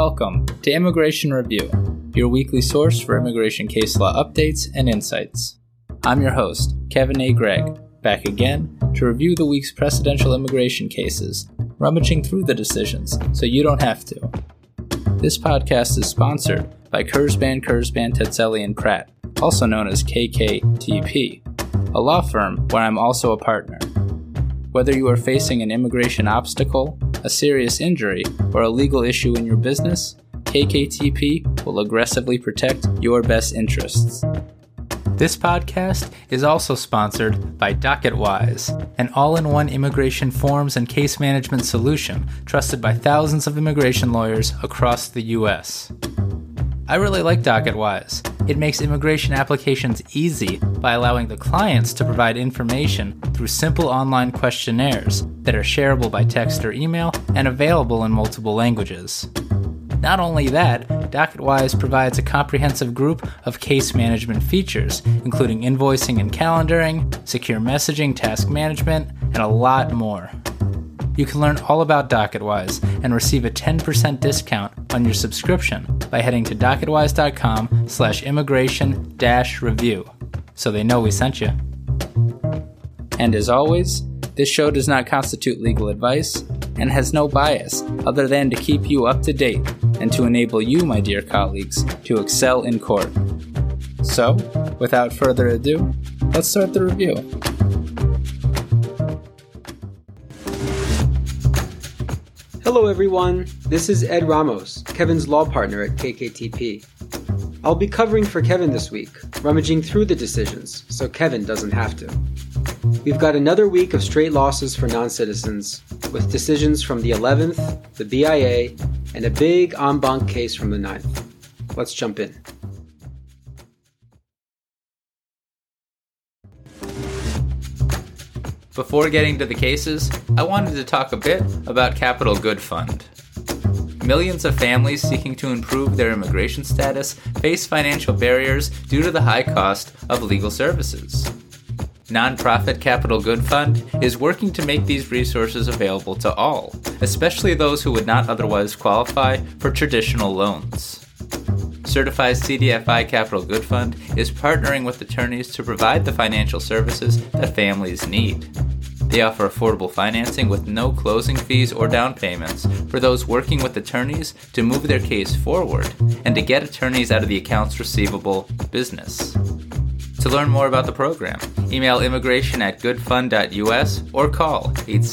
Welcome to Immigration Review, your weekly source for immigration case law updates and insights. I'm your host, Kevin A. Gregg, back again to review the week's presidential immigration cases, rummaging through the decisions so you don't have to. This podcast is sponsored by Kurzban, Tetzeli & Pratt, also known as KKTP, a law firm where I'm also a partner. Whether you are facing an immigration obstacle, a serious injury, or a legal issue in your business, KKTP will aggressively protect your best interests. This podcast is also sponsored by DocketWise, an all-in-one immigration forms and case management solution trusted by thousands of immigration lawyers across the U.S. I really like DocketWise. It makes immigration applications easy by allowing the clients to provide information through simple online questionnaires that are shareable by text or email and available in multiple languages. Not only that, DocketWise provides a comprehensive group of case management features, including invoicing and calendaring, secure messaging, task management, and a lot more. You can learn all about DocketWise and receive a 10% discount on your subscription by heading to docketwise.com/immigration-review, so they know we sent you. And as always, this show does not constitute legal advice and has no bias other than to keep you up to date and to enable you, my dear colleagues, to excel in court. So, without further ado, let's start the review. Hello everyone, this is Ed Ramos, Kevin's law partner at KKTP. I'll be covering for Kevin this week, rummaging through the decisions, so Kevin doesn't have to. We've got another week of straight losses for non-citizens, with decisions from the 11th, the BIA, and a big en banc case from the 9th. Let's jump in. Before getting to the cases, I wanted to talk a bit about Capital Good Fund. Millions of families seeking to improve their immigration status face financial barriers due to the high cost of legal services. Nonprofit Capital Good Fund is working to make these resources available to all, especially those who would not otherwise qualify for traditional loans. Certified CDFI Capital Good Fund is partnering with attorneys to provide the financial services that families need. They offer affordable financing with no closing fees or down payments for those working with attorneys to move their case forward and to get attorneys out of the accounts receivable business. To learn more about the program, email immigration@goodfund.us or call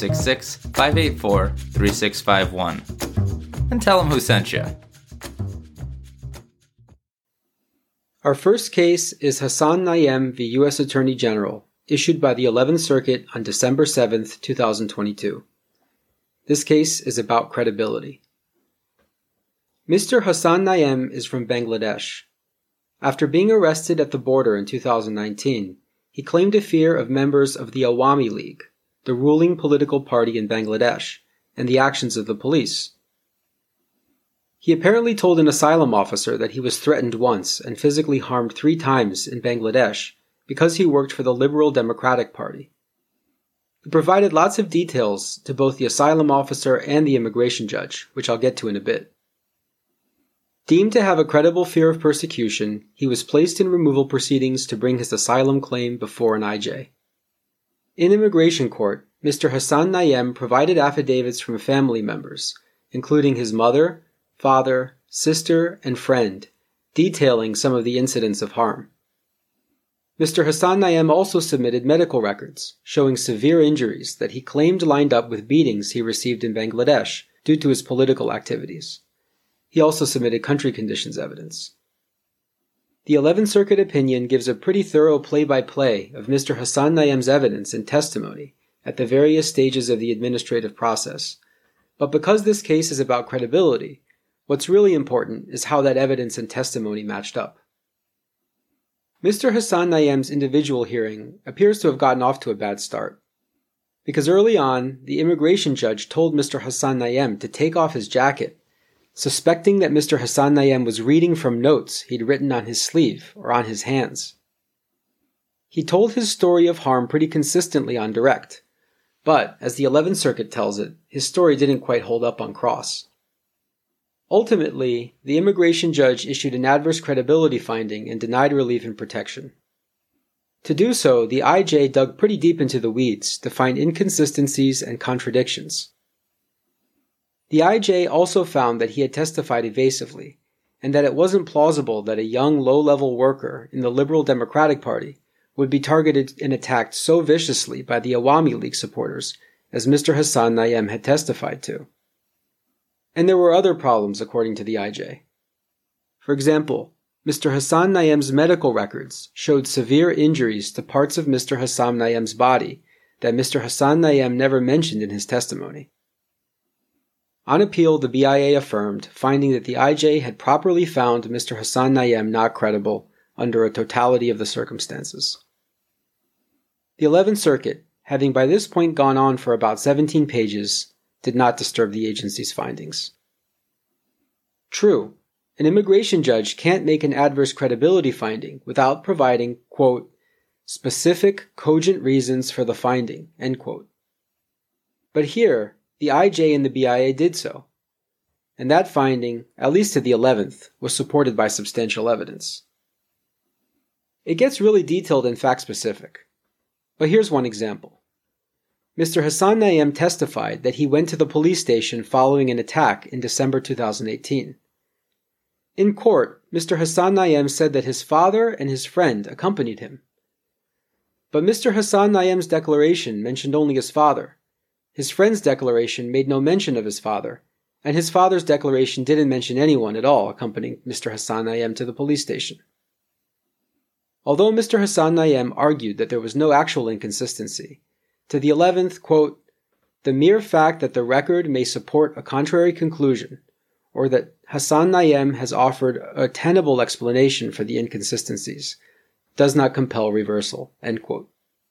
866-584-3651. And tell them who sent you. Our first case is Hassan Nayem v. U.S. Attorney General, issued by the 11th Circuit on December 7, 2022. This case is about credibility. Mr. Hassan Nayem is from Bangladesh. After being arrested at the border in 2019, he claimed a fear of members of the Awami League, the ruling political party in Bangladesh, and the actions of the police. He apparently told an asylum officer that he was threatened once and physically harmed 3 times in Bangladesh because he worked for the Liberal Democratic Party. He provided lots of details to both the asylum officer and the immigration judge, which I'll get to in a bit. Deemed to have a credible fear of persecution, he was placed in removal proceedings to bring his asylum claim before an IJ. In immigration court, Mr. Hassan Nayem provided affidavits from family members, including his mother, father, sister, and friend, detailing some of the incidents of harm. Mr. Hassan Nayem also submitted medical records showing severe injuries that he claimed lined up with beatings he received in Bangladesh due to his political activities. He also submitted country conditions evidence. The 11th Circuit opinion gives a pretty thorough play-by-play of Mr. Hassan Nayem's evidence and testimony at the various stages of the administrative process. But because this case is about credibility, what's really important is how that evidence and testimony matched up. Mr. Hassan Nayem's individual hearing appears to have gotten off to a bad start, because early on, the immigration judge told Mr. Hassan Nayem to take off his jacket, suspecting that Mr. Hassan Nayem was reading from notes he'd written on his sleeve or on his hands. He told his story of harm pretty consistently on direct, but, as the 11th Circuit tells it, his story didn't quite hold up on cross. Ultimately, the immigration judge issued an adverse credibility finding and denied relief and protection. To do so, the IJ dug pretty deep into the weeds to find inconsistencies and contradictions. The IJ also found that he had testified evasively, and that it wasn't plausible that a young low-level worker in the Liberal Democratic Party would be targeted and attacked so viciously by the Awami League supporters as Mr. Hassan Naim had testified to. And there were other problems according to the IJ. For example, Mr. Hassan Naim's medical records showed severe injuries to parts of Mr. Hassan Naim's body that Mr. Hassan Naim never mentioned in his testimony. On appeal, the BIA affirmed, finding that the IJ had properly found Mr. Hassan Naim not credible under a totality of the circumstances. The 11th Circuit, having by this point gone on for about 17 pages, did not disturb the agency's findings. True, an immigration judge can't make an adverse credibility finding without providing, quote, specific, cogent reasons for the finding, end quote. But here, the IJ and the BIA did so, and that finding, at least to the 11th, was supported by substantial evidence. It gets really detailed and fact-specific, but here's one example. Mr. Hassan Naim testified that he went to the police station following an attack in December 2018. In court, Mr. Hassan Naim said that his father and his friend accompanied him. But Mr. Hassan Naim's declaration mentioned only his father. His friend's declaration made no mention of his father, and his father's declaration didn't mention anyone at all accompanying Mr. Hassan Naim to the police station. Although Mr. Hassan Naim argued that there was no actual inconsistency, to the 11th, quote, the mere fact that the record may support a contrary conclusion, or that Hassan Naim has offered a tenable explanation for the inconsistencies, does not compel reversal, end quote.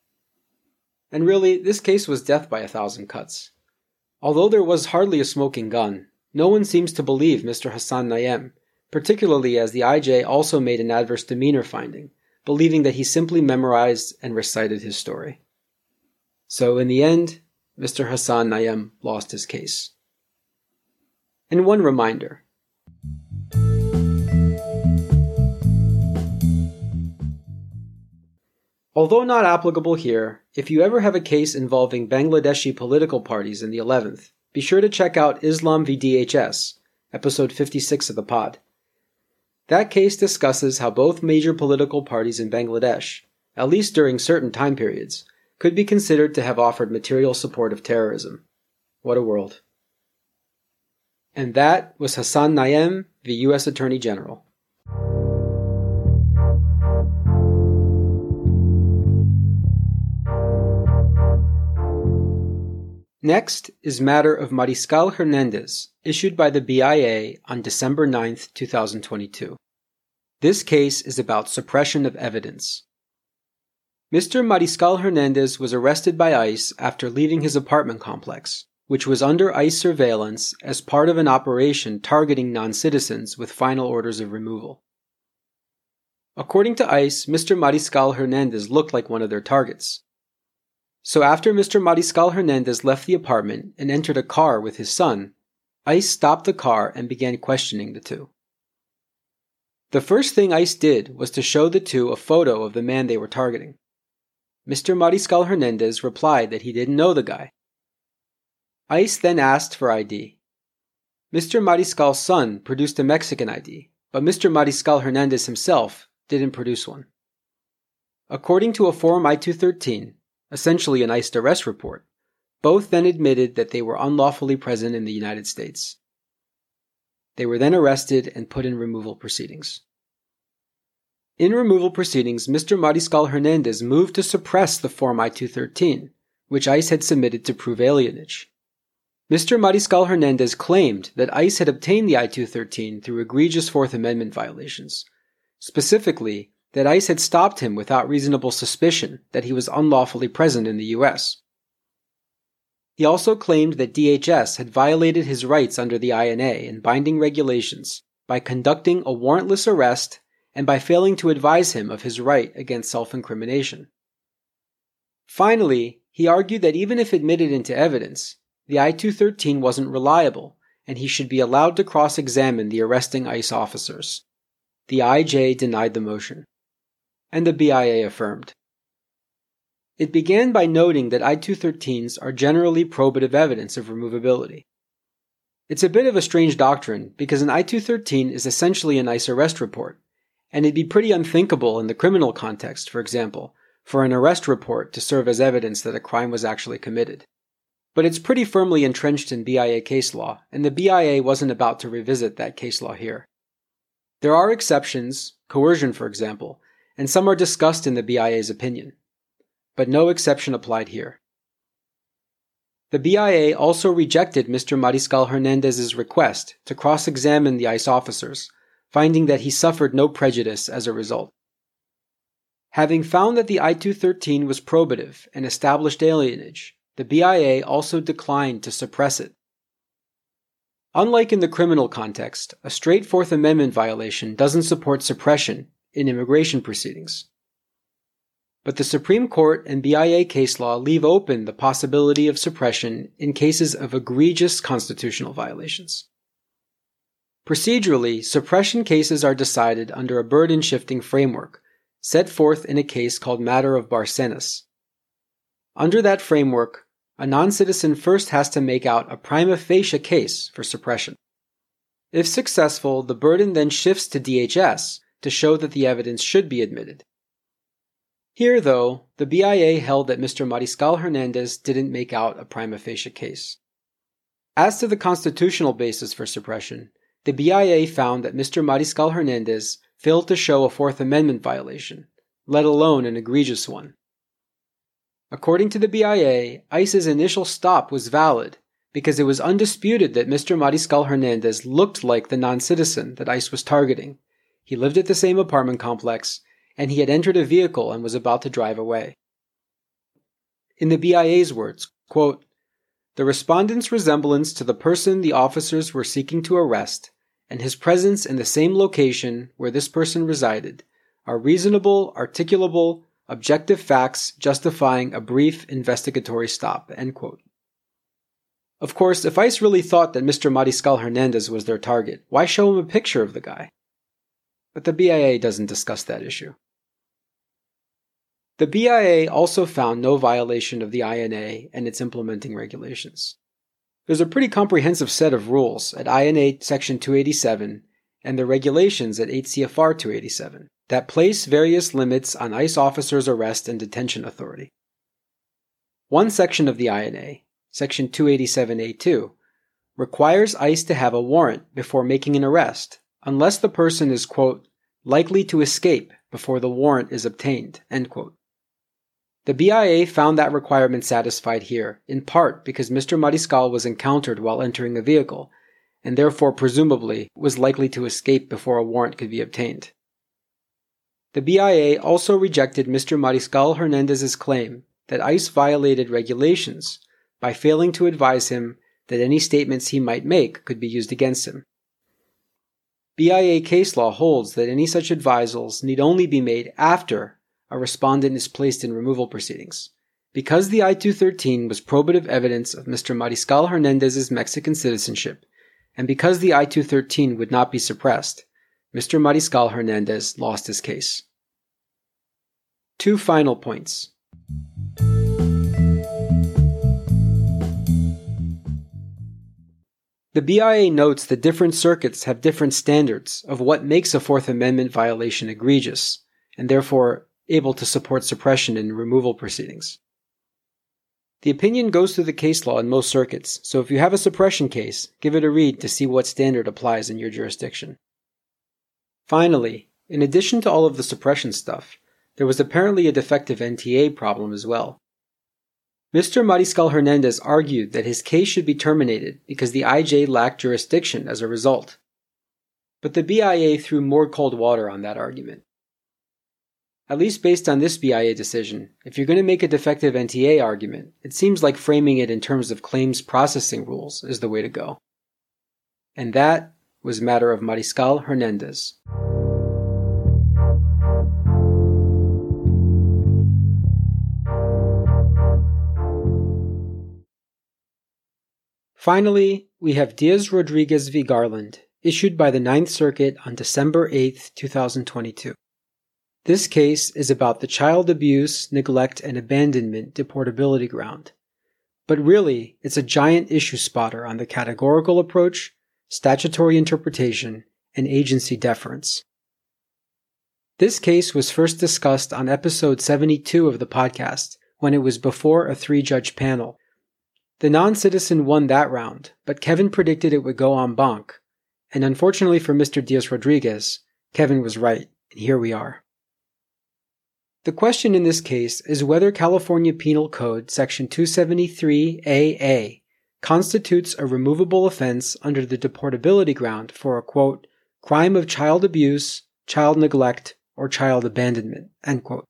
And really, this case was death by 1,000 cuts. Although there was hardly a smoking gun, no one seems to believe Mr. Hassan Naim, particularly as the IJ also made an adverse demeanor finding, believing that he simply memorized and recited his story. So in the end, Mr. Hassan Naim lost his case. And one reminder. Although not applicable here, if you ever have a case involving Bangladeshi political parties in the 11th, be sure to check out Islam v. DHS, episode 56 of the pod. That case discusses how both major political parties in Bangladesh, at least during certain time periods, could be considered to have offered material support of terrorism. What a world. And that was Hassan Naim v. U.S. Attorney General. Next is matter of Mariscal Hernandez, issued by the BIA on December 9, 2022. This case is about suppression of evidence. Mr. Mariscal Hernandez was arrested by ICE after leaving his apartment complex, which was under ICE surveillance as part of an operation targeting non-citizens with final orders of removal. According to ICE, Mr. Mariscal Hernandez looked like one of their targets. So after Mr. Mariscal Hernandez left the apartment and entered a car with his son, ICE stopped the car and began questioning the two. The first thing ICE did was to show the two a photo of the man they were targeting. Mr. Mariscal Hernandez replied that he didn't know the guy. ICE then asked for ID. Mr. Mariscal's son produced a Mexican ID, but Mr. Mariscal Hernandez himself didn't produce one. According to a Form I-213, essentially an ICE arrest report, both then admitted that they were unlawfully present in the United States. They were then arrested and put in removal proceedings. In removal proceedings, Mr. Mariscal Hernandez moved to suppress the Form I-213, which ICE had submitted to prove alienage. Mr. Mariscal Hernandez claimed that ICE had obtained the I-213 through egregious Fourth Amendment violations, specifically that ICE had stopped him without reasonable suspicion that he was unlawfully present in the U.S. He also claimed that DHS had violated his rights under the INA and binding regulations by conducting a warrantless arrest and by failing to advise him of his right against self-incrimination. Finally, he argued that even if admitted into evidence, the I-213 wasn't reliable and he should be allowed to cross-examine the arresting ICE officers. The IJ denied the motion, and the BIA affirmed. It began by noting that I-213s are generally probative evidence of removability. It's a bit of a strange doctrine because an I-213 is essentially an ICE arrest report, and it'd be pretty unthinkable in the criminal context, for example, for an arrest report to serve as evidence that a crime was actually committed. But it's pretty firmly entrenched in BIA case law, and the BIA wasn't about to revisit that case law here. There are exceptions, coercion for example, and some are discussed in the BIA's opinion. But no exception applied here. The BIA also rejected Mr. Mariscal Hernandez's request to cross-examine the ICE officers, finding that he suffered no prejudice as a result. Having found that the I-213 was probative and established alienage, the BIA also declined to suppress it. Unlike in the criminal context, a straight Fourth Amendment violation doesn't support suppression in immigration proceedings. But the Supreme Court and BIA case law leave open the possibility of suppression in cases of egregious constitutional violations. Procedurally, suppression cases are decided under a burden-shifting framework set forth in a case called Matter of Barcenas. Under that framework, a non-citizen first has to make out a prima facie case for suppression. If successful, the burden then shifts to DHS to show that the evidence should be admitted. Here, though, the BIA held that Mr. Mariscal Hernandez didn't make out a prima facie case. As to the constitutional basis for suppression, the BIA found that Mr. Mariscal Hernandez failed to show a Fourth Amendment violation, let alone an egregious one. According to the BIA, ICE's initial stop was valid because it was undisputed that Mr. Mariscal Hernandez looked like the non-citizen that ICE was targeting. He lived at the same apartment complex, and he had entered a vehicle and was about to drive away. In the BIA's words, quote, "The respondent's resemblance to the person the officers were seeking to arrest and his presence in the same location where this person resided are reasonable, articulable, objective facts justifying a brief investigatory stop." End quote. Of course, if ICE really thought that Mr. Mariscal Hernandez was their target, why show him a picture of the guy? But the BIA doesn't discuss that issue. The BIA also found no violation of the INA and its implementing regulations. There's a pretty comprehensive set of rules at INA Section 287 and the regulations at 8 CFR 287 that place various limits on ICE officers' arrest and detention authority. One section of the INA, Section 287A2, requires ICE to have a warrant before making an arrest, unless the person is, quote, likely to escape before the warrant is obtained, end quote. The BIA found that requirement satisfied here, in part because Mr. Mariscal was encountered while entering a vehicle, and therefore presumably was likely to escape before a warrant could be obtained. The BIA also rejected Mr. Mariscal Hernandez's claim that ICE violated regulations by failing to advise him that any statements he might make could be used against him. BIA case law holds that any such advisals need only be made after a respondent is placed in removal proceedings. Because the I-213 was probative evidence of Mr. Mariscal Hernandez's Mexican citizenship, and because the I-213 would not be suppressed, Mr. Mariscal Hernandez lost his case. Two final points. The BIA notes that different circuits have different standards of what makes a Fourth Amendment violation egregious, and therefore able to support suppression in removal proceedings. The opinion goes through the case law in most circuits, so if you have a suppression case, give it a read to see what standard applies in your jurisdiction. Finally, in addition to all of the suppression stuff, there was apparently a defective NTA problem as well. Mr. Mariscal Hernandez argued that his case should be terminated because the IJ lacked jurisdiction as a result. But the BIA threw more cold water on that argument. At least based on this BIA decision, if you're going to make a defective NTA argument, it seems like framing it in terms of claims processing rules is the way to go. And that was matter of Mariscal Hernandez. Finally, we have Diaz-Rodriguez v. Garland, issued by the Ninth Circuit on December 8, 2022. This case is about the child abuse, neglect, and abandonment deportability ground. But really, it's a giant issue spotter on the categorical approach, statutory interpretation, and agency deference. This case was first discussed on episode 72 of the podcast, when it was before a 3-judge panel. The non-citizen won that round, but Kevin predicted it would go en banc, and unfortunately for Mr. Diaz-Rodriguez, Kevin was right, and here we are. The question in this case is whether California Penal Code Section 273AA constitutes a removable offense under the deportability ground for a, quote, crime of child abuse, child neglect, or child abandonment, end quote.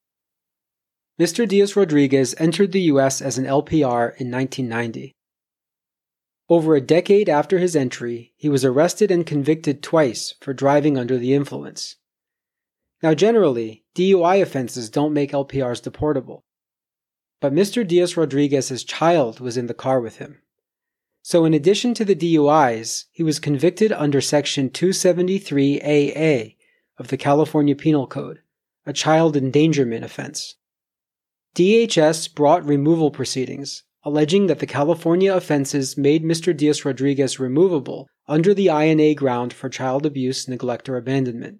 Mr. Diaz-Rodriguez entered the U.S. as an LPR in 1990. Over a decade after his entry, he was arrested and convicted twice for driving under the influence. Now generally, DUI offenses don't make LPRs deportable. But Mr. Diaz-Rodriguez's child was in the car with him. So in addition to the DUIs, he was convicted under Section 273AA of the California Penal Code, a child endangerment offense. DHS brought removal proceedings, alleging that the California offenses made Mr. Diaz-Rodriguez removable under the INA ground for child abuse, neglect, or abandonment.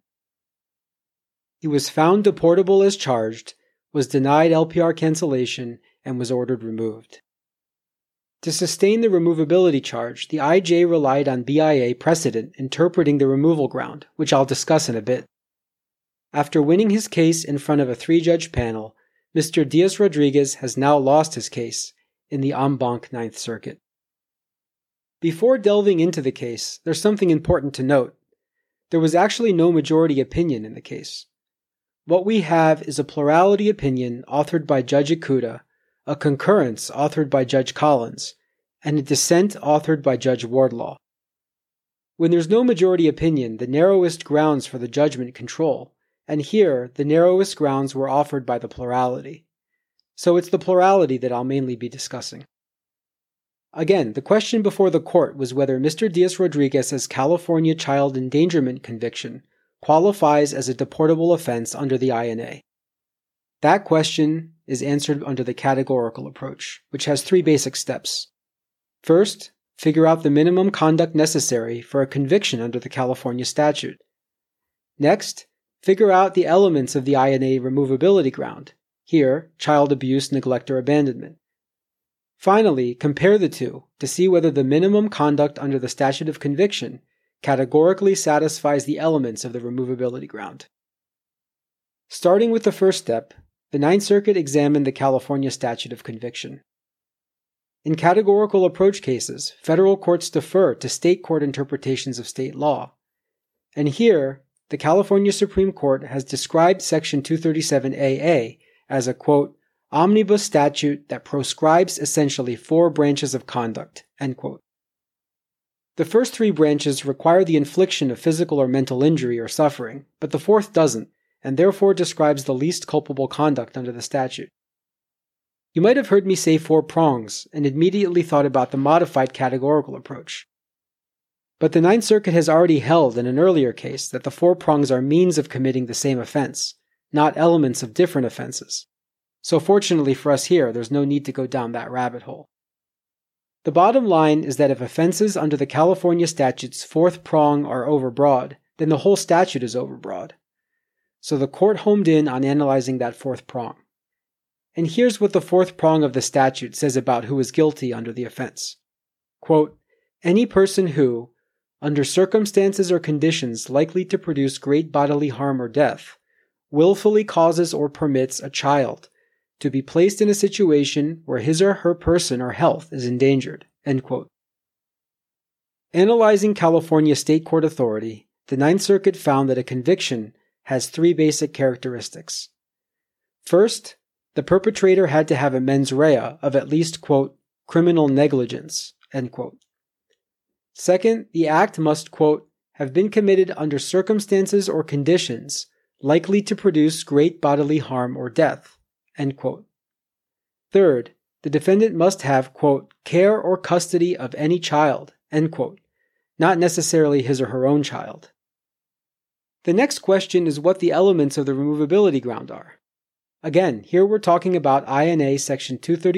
He was found deportable as charged, was denied LPR cancellation, and was ordered removed. To sustain the removability charge, the IJ relied on BIA precedent interpreting the removal ground, which I'll discuss in a bit. After winning his case in front of a 3-judge panel, Mr. Diaz-Rodriguez has now lost his case in the en banc Ninth Circuit. Before delving into the case, there's something important to note. There was actually no majority opinion in the case. What we have is a plurality opinion authored by Judge Ikuda, a concurrence authored by Judge Collins, and a dissent authored by Judge Wardlaw. When there's no majority opinion, the narrowest grounds for the judgment control, and here the narrowest grounds were offered by the plurality. So it's the plurality that I'll mainly be discussing. Again, the question before the court was whether Mr. Diaz-Rodriguez's California child endangerment conviction qualifies as a deportable offense under the INA. That question is answered under the categorical approach, which has 3 basic steps. First, figure out the minimum conduct necessary for a conviction under the California statute. Next, figure out the elements of the INA removability ground, here, child abuse, neglect, or abandonment. Finally, compare the two to see whether the minimum conduct under the statute of conviction categorically satisfies the elements of the removability ground. Starting with the first step, the Ninth Circuit examined the California statute of conviction. In categorical approach cases, federal courts defer to state court interpretations of state law. And here, the California Supreme Court has described Section 237AA as a, quote, omnibus statute that proscribes essentially 4 branches of conduct, end quote. The first 3 branches require the infliction of physical or mental injury or suffering, but the 4th doesn't, and therefore describes the least culpable conduct under the statute. You might have heard me say 4 prongs and immediately thought about the modified categorical approach. But the Ninth Circuit has already held in an earlier case that the 4 prongs are means of committing the same offense, not elements of different offenses. So fortunately for us here, there's no need to go down that rabbit hole. The bottom line is that if offenses under the California statute's 4th prong are overbroad, then the whole statute is overbroad. So the court homed in on analyzing that 4th prong. And here's what the 4th prong of the statute says about who is guilty under the offense. Quote, any person who, under circumstances or conditions likely to produce great bodily harm or death, willfully causes or permits a child to be placed in a situation where his or her person or health is endangered, end quote. Analyzing California state court authority, the Ninth Circuit found that a conviction has 3 basic characteristics. First, the perpetrator had to have a mens rea of at least, quote, criminal negligence, end quote. Second, the act must, quote, have been committed under circumstances or conditions likely to produce great bodily harm or death, end quote. Third, the defendant must have, quote, care or custody of any child, end quote, not necessarily his or her own child. The next question is what the elements of the removability ground are. Again, here we're talking about INA Section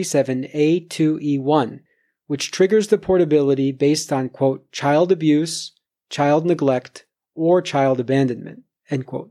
237A2E1, which triggers the portability based on, quote, child abuse, child neglect, or child abandonment, end quote.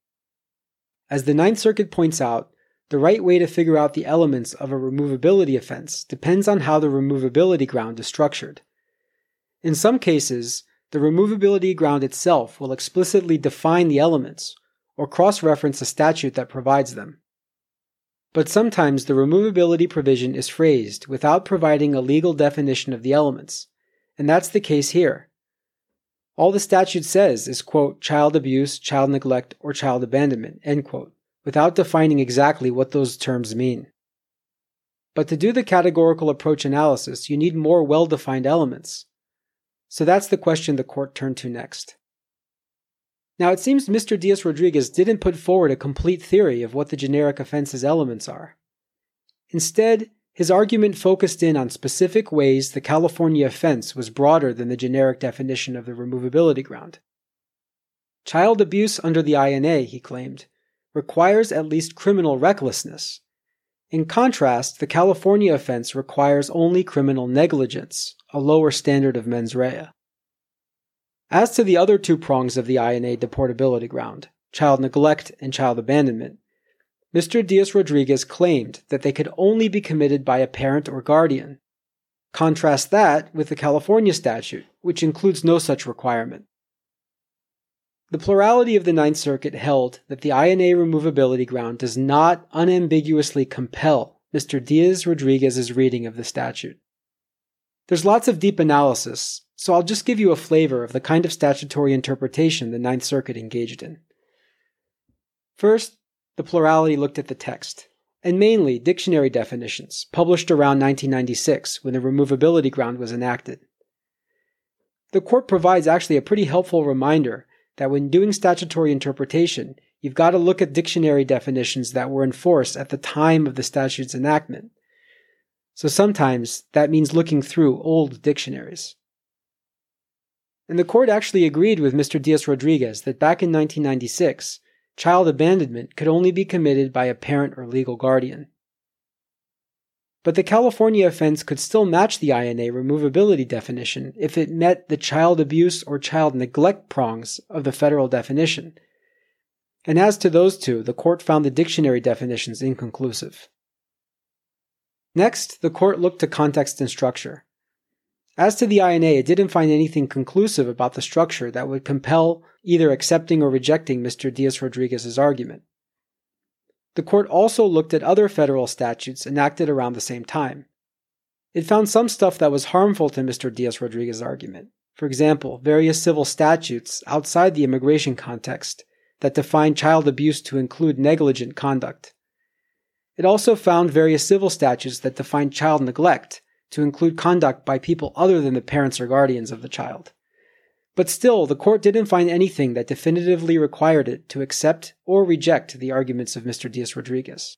As the Ninth Circuit points out, the right way to figure out the elements of a removability offense depends on how the removability ground is structured. In some cases, the removability ground itself will explicitly define the elements or cross-reference a statute that provides them. But sometimes the removability provision is phrased without providing a legal definition of the elements, and that's the case here. All the statute says is, quote, child abuse, child neglect, or child abandonment, end quote, without defining exactly what those terms mean. But to do the categorical approach analysis, you need more well-defined elements. So that's the question the court turned to next. Now it seems Mr. Diaz-Rodriguez didn't put forward a complete theory of what the generic offense's elements are. Instead, his argument focused in on specific ways the California offense was broader than the generic definition of the removability ground. Child abuse under the INA, he claimed, requires at least criminal recklessness. In contrast, the California offense requires only criminal negligence, a lower standard of mens rea. As to the other two prongs of the INA deportability ground, child neglect and child abandonment, Mr. Diaz-Rodriguez claimed that they could only be committed by a parent or guardian. Contrast that with the California statute, which includes no such requirement. The plurality of the Ninth Circuit held that the INA removability ground does not unambiguously compel Mr. Diaz-Rodriguez's reading of the statute. There's lots of deep analysis, so I'll just give you a flavor of the kind of statutory interpretation the Ninth Circuit engaged in. First, the plurality looked at the text, and mainly dictionary definitions published around 1996 when the removability ground was enacted. The court provides actually a pretty helpful reminder that when doing statutory interpretation, you've got to look at dictionary definitions that were in force at the time of the statute's enactment. So sometimes that means looking through old dictionaries. And the court actually agreed with Mr. Diaz-Rodriguez that back in 1996, child abandonment could only be committed by a parent or legal guardian. But the California offense could still match the INA removability definition if it met the child abuse or child neglect prongs of the federal definition. And as to those two, the court found the dictionary definitions inconclusive. Next, the court looked to context and structure. As to the INA, it didn't find anything conclusive about the structure that would compel either accepting or rejecting Mr. Diaz-Rodriguez's argument. The court also looked at other federal statutes enacted around the same time. It found some stuff that was harmful to Mr. Diaz-Rodriguez's argument. For example, various civil statutes outside the immigration context that define child abuse to include negligent conduct. It also found various civil statutes that define child neglect to include conduct by people other than the parents or guardians of the child. But still, the court didn't find anything that definitively required it to accept or reject the arguments of Mr. Diaz-Rodriguez.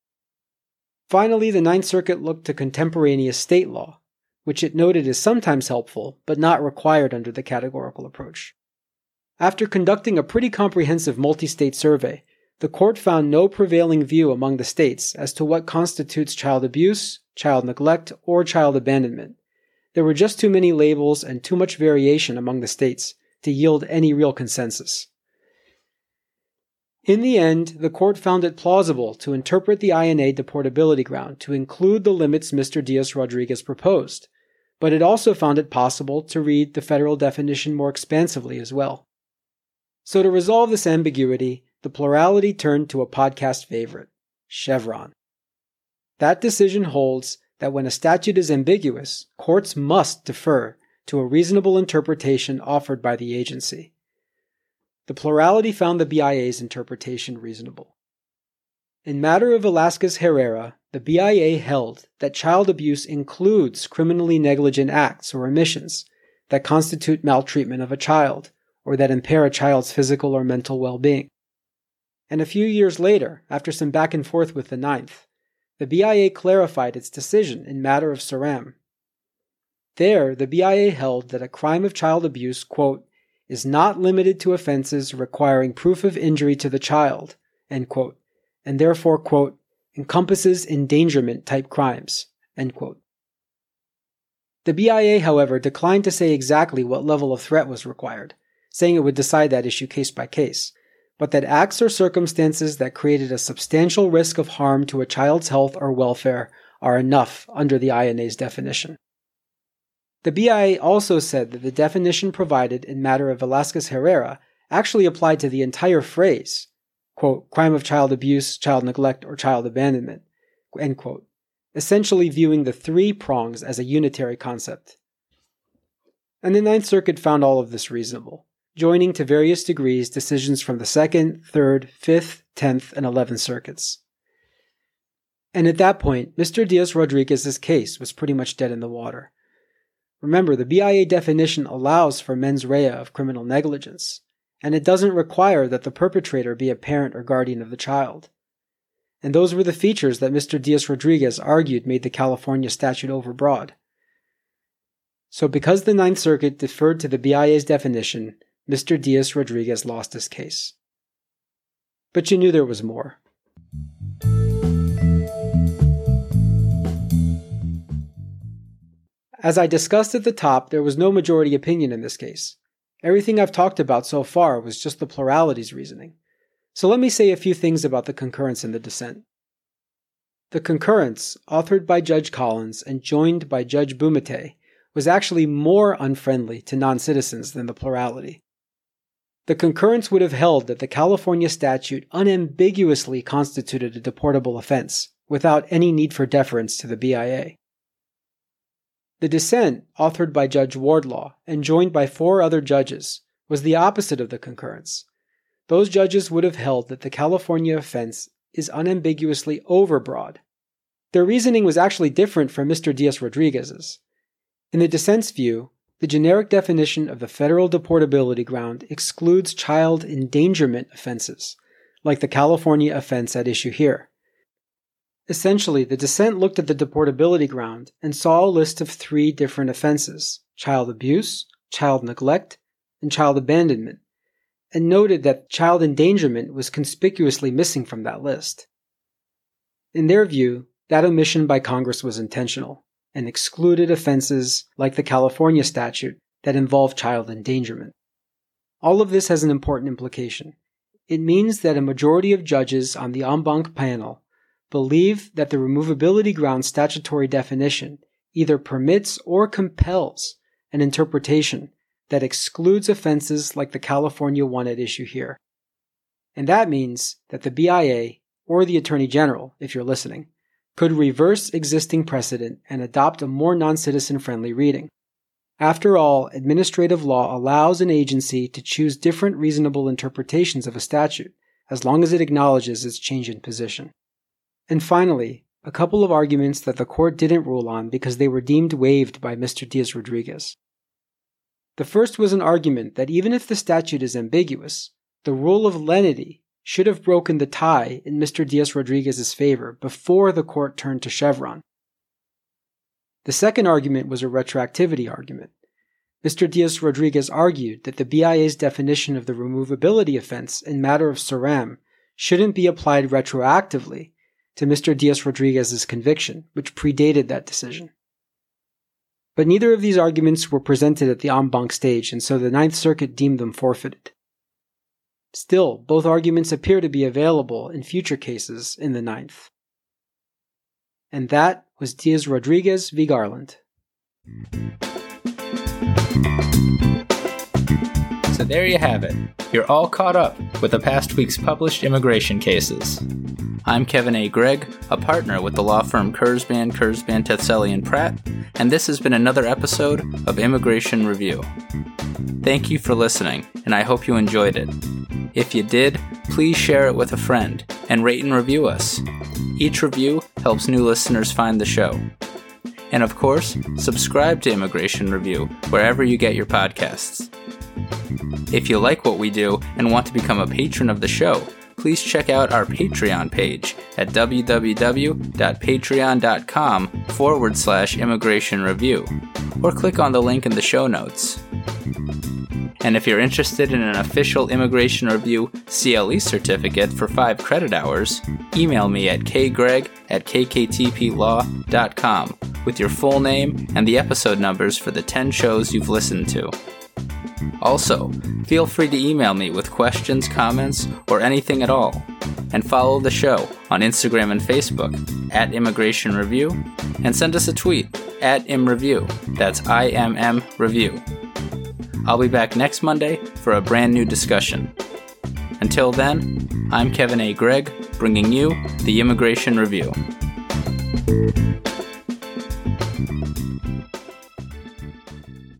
Finally, the Ninth Circuit looked to contemporaneous state law, which it noted is sometimes helpful but not required under the categorical approach. After conducting a pretty comprehensive multi-state survey, the court found no prevailing view among the states as to what constitutes child abuse, child neglect, or child abandonment. There were just too many labels and too much variation among the states to yield any real consensus. In the end, the court found it plausible to interpret the INA deportability ground to include the limits Mr. Diaz-Rodriguez proposed, but it also found it possible to read the federal definition more expansively as well. So to resolve this ambiguity, the plurality turned to a podcast favorite, Chevron. That decision holds that when a statute is ambiguous, courts must defer to a reasonable interpretation offered by the agency. The plurality found the BIA's interpretation reasonable. In matter of Velasquez-Herrera, the BIA held that child abuse includes criminally negligent acts or omissions that constitute maltreatment of a child or that impair a child's physical or mental well-being. And a few years later, after some back and forth with the Ninth, the BIA clarified its decision in matter of Saram. There, the BIA held that a crime of child abuse, quote, is not limited to offenses requiring proof of injury to the child, end quote, and therefore, quote, encompasses endangerment-type crimes, end quote. The BIA, however, declined to say exactly what level of threat was required, saying it would decide that issue case by case, but that acts or circumstances that created a substantial risk of harm to a child's health or welfare are enough under the INA's definition. The BIA also said that the definition provided in matter of Velazquez-Herrera actually applied to the entire phrase, quote, crime of child abuse, child neglect, or child abandonment, end quote, essentially viewing the three prongs as a unitary concept. And the Ninth Circuit found all of this reasonable, joining to various degrees decisions from the 2nd, 3rd, 5th, 10th, and 11th Circuits. And at that point, Mr. Diaz-Rodriguez's case was pretty much dead in the water. Remember, the BIA definition allows for mens rea of criminal negligence, and it doesn't require that the perpetrator be a parent or guardian of the child. And those were the features that Mr. Diaz-Rodriguez argued made the California statute overbroad. So because the Ninth Circuit deferred to the BIA's definition, Mr. Diaz-Rodriguez lost his case. But you knew there was more. As I discussed at the top, there was no majority opinion in this case. Everything I've talked about so far was just the plurality's reasoning. So let me say a few things about the concurrence and the dissent. The concurrence, authored by Judge Collins and joined by Judge Bumate, was actually more unfriendly to non-citizens than the plurality. The concurrence would have held that the California statute unambiguously constituted a deportable offense, without any need for deference to the BIA. The dissent, authored by Judge Wardlaw and joined by 4 other judges, was the opposite of the concurrence. Those judges would have held that the California offense is unambiguously overbroad. Their reasoning was actually different from Mr. Diaz-Rodriguez's. In the dissent's view, the generic definition of the federal deportability ground excludes child endangerment offenses, like the California offense at issue here. Essentially, the dissent looked at the deportability ground and saw a list of 3 different offenses: child abuse, child neglect, and child abandonment, and noted that child endangerment was conspicuously missing from that list. In their view, that omission by Congress was intentional and excluded offenses like the California statute that involve child endangerment. All of this has an important implication. It means that a majority of judges on the en banc panel believe that the removability ground statutory definition either permits or compels an interpretation that excludes offenses like the California one at issue here. And that means that the BIA, or the Attorney General, if you're listening, could reverse existing precedent and adopt a more non-citizen-friendly reading. After all, administrative law allows an agency to choose different reasonable interpretations of a statute, as long as it acknowledges its change in position. And finally, a couple of arguments that the court didn't rule on because they were deemed waived by Mr. Diaz-Rodriguez. The first was an argument that even if the statute is ambiguous, the rule of lenity should have broken the tie in Mr. Diaz-Rodriguez's favor before the court turned to Chevron. The second argument was a retroactivity argument. Mr. Diaz-Rodriguez argued that the BIA's definition of the removability offense in matter of Saram shouldn't be applied retroactively to Mr. Diaz-Rodriguez's conviction, which predated that decision. But neither of these arguments were presented at the en banc stage, and so the Ninth Circuit deemed them forfeited. Still, both arguments appear to be available in future cases in the Ninth. And that was Diaz-Rodriguez v. Garland. So there you have it. You're all caught up with the past week's published immigration cases. I'm Kevin A. Gregg, a partner with the law firm Kurzban, Tetzeli & Pratt, and this has been another episode of Immigration Review. Thank you for listening, and I hope you enjoyed it. If you did, please share it with a friend and rate and review us. Each review helps new listeners find the show. And of course, subscribe to Immigration Review wherever you get your podcasts. If you like what we do and want to become a patron of the show, please please check out our Patreon page at www.patreon.com/Immigration Review, or click on the link in the show notes. And if you're interested in an official Immigration Review CLE certificate for 5 credit hours, email me at kgreg@kktplaw.com with your full name and the episode numbers for the 10 shows you've listened to. Also, feel free to email me with questions, comments, or anything at all. And follow the show on Instagram and Facebook at Immigration Review, and send us a tweet at ImReview. That's IMM Review. I'll be back next Monday for a brand new discussion. Until then, I'm Kevin A. Gregg, bringing you the Immigration Review.